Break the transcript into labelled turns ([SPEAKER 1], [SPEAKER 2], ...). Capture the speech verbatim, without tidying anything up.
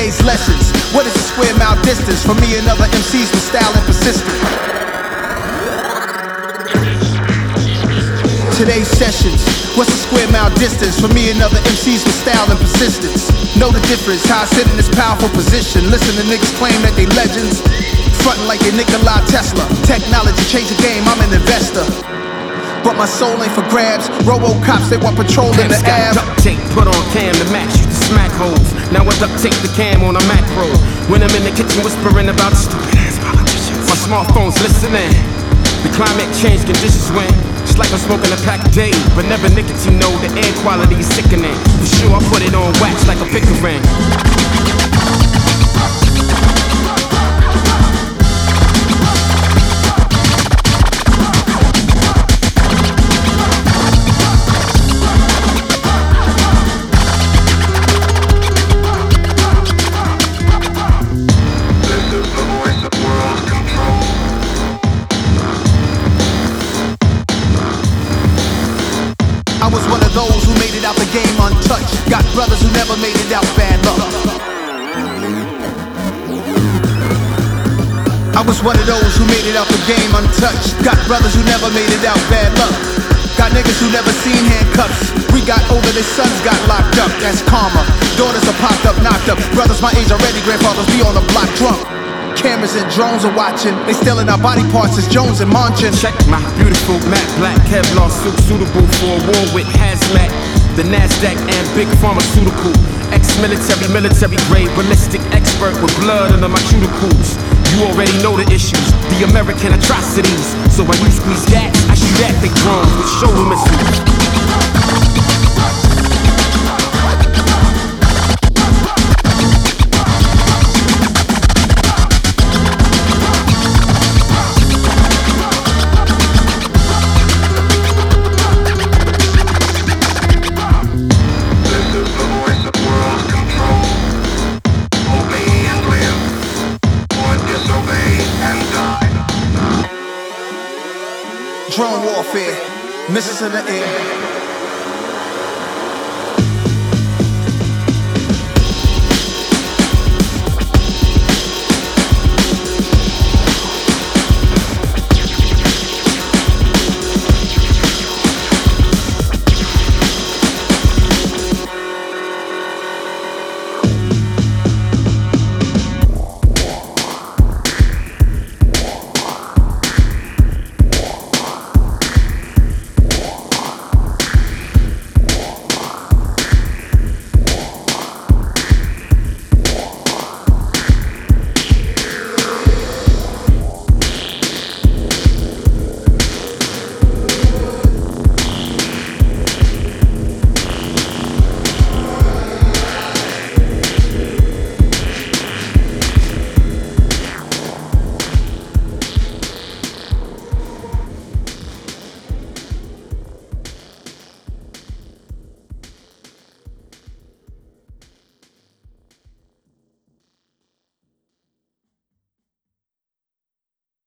[SPEAKER 1] Today's lessons. What is a square mile distance? For me and other M Cs with style and persistence. Today's sessions. What's a square mile distance? For me and other M Cs with style and persistence. Know the difference, how I sit in this powerful position. Listen to niggas claim that they legends, frontin' like they Nikola Tesla. Technology change the game, I'm an investor, but my soul ain't for grabs. Robo-cops, they want patrol in the air.
[SPEAKER 2] Duct tape, put on cam to match you to smack holes. Now I duct tape the cam on a macro. When I'm in the kitchen whispering about stupid ass politicians, my smartphone's listening. The climate change conditions when it's like I'm smoking a pack a day, but never nicotine. No, the air quality is sickening. For sure, I put it on wax like a Pickering.
[SPEAKER 1] I was one of those who made it out the game untouched. Got brothers who never made it out bad luck. I was one of those who made it out the game untouched. Got brothers who never made it out bad luck. Got niggas who never seen handcuffs. We got older, their sons got locked up. That's karma. Daughters are popped up, knocked up. Brothers my age already, grandfathers be on the block drunk. Cameras and drones are watching. They stealing our body parts as Jones and Manchin.
[SPEAKER 2] Check my beautiful matte black Kevlar suit, suitable for a war with hazmat. The NASDAQ and big pharmaceutical. Ex-military, military grade, ballistic expert with blood under my cuticles. You already know the issues, the American atrocities. So when you squeeze gas, I shoot at the drones with shoulder missiles.
[SPEAKER 1] Drone warfare, missiles in the air.